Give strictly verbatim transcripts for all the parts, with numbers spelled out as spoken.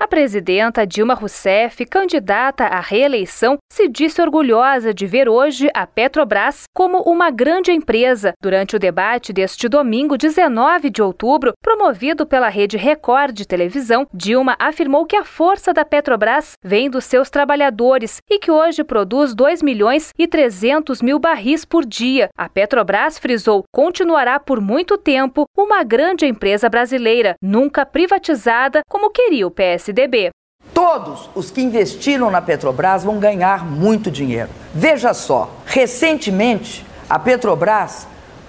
A presidenta Dilma Rousseff, candidata à reeleição, se disse orgulhosa de ver hoje a Petrobras como uma grande empresa. Durante o debate deste domingo, dezenove de outubro, promovido pela Rede Record de televisão, Dilma afirmou que a força da Petrobras vem dos seus trabalhadores e que hoje produz dois milhões e trezentos mil barris por dia. A Petrobras, frisou, continuará por muito tempo uma grande empresa brasileira, nunca privatizada como queria o P S D B. Todos os que investiram na Petrobras vão ganhar muito dinheiro. Veja só, recentemente a Petrobras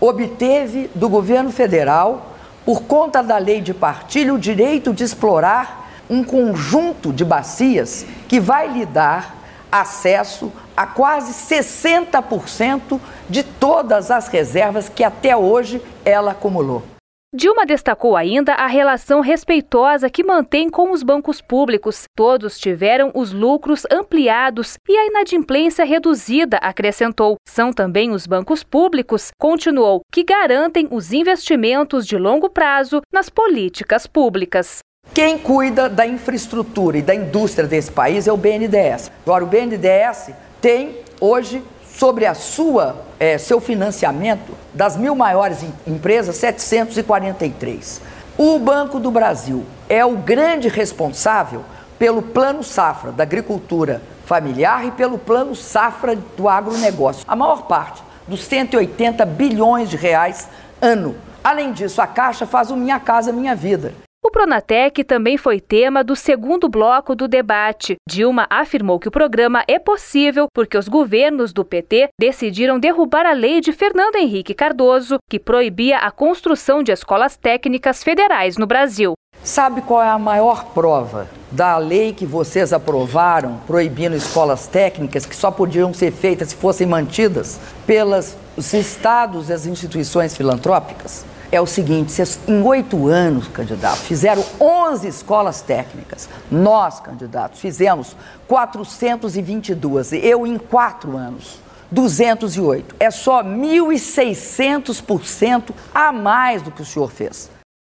obteve do governo federal, por conta da lei de partilha, o direito de explorar um conjunto de bacias que vai lhe dar acesso a quase sessenta por cento de todas as reservas que até hoje ela acumulou. Dilma destacou ainda a relação respeitosa que mantém com os bancos públicos. Todos tiveram os lucros ampliados e a inadimplência reduzida, acrescentou. São também os bancos públicos, continuou, que garantem os investimentos de longo prazo nas políticas públicas. Quem cuida da infraestrutura e da indústria desse país é o B N D E S. Agora, o B N D E S tem hoje, sobre a sua, é, seu financiamento, das mil maiores empresas, setecentos e quarenta e três. O Banco do Brasil é o grande responsável pelo Plano Safra da agricultura familiar e pelo Plano Safra do agronegócio. A maior parte dos cento e oitenta bilhões de reais ano. Além disso, a Caixa faz o Minha Casa Minha Vida. O Pronatec também foi tema do segundo bloco do debate. Dilma afirmou que o programa é possível porque os governos do P T decidiram derrubar a lei de Fernando Henrique Cardoso, que proibia a construção de escolas técnicas federais no Brasil. Sabe qual é a maior prova da lei que vocês aprovaram, proibindo escolas técnicas que só podiam ser feitas se fossem mantidas pelos estados e as instituições filantrópicas? É o seguinte, vocês, em oito anos, candidatos, fizeram onze escolas técnicas. Nós, candidatos, fizemos quatrocentas e vinte e duas. Eu, em quatro anos, duzentos e oito. É só mil e seiscentos por cento a mais do que o senhor fez.